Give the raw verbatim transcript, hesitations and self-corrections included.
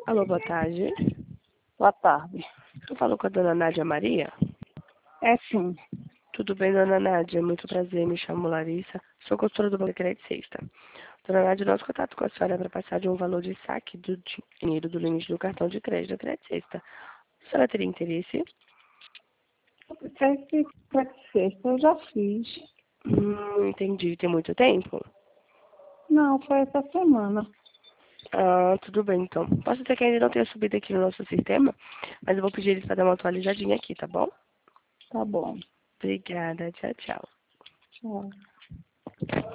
Alô, boa tarde. Boa tarde. Eu falo com a dona Nádia Maria. É sim. Tudo bem, dona Nádia? Muito prazer, me chamo Larissa. Sou consultora do Banco de Crédito Sexta. Dona Nádia, nosso contato com a senhora é para passar de um valor de saque do dinheiro do limite do cartão de crédito da Crédito Sexta. A senhora teria interesse? É que pode ser, eu já fiz. Hum, entendi. Tem muito tempo? Não, foi essa semana. Ah, tudo bem, então. Posso ser que ainda não tenha subido aqui no nosso sistema, mas eu vou pedir eles para dar uma atualizadinha aqui, tá bom? Tá bom. Obrigada. Tchau, tchau. Tchau.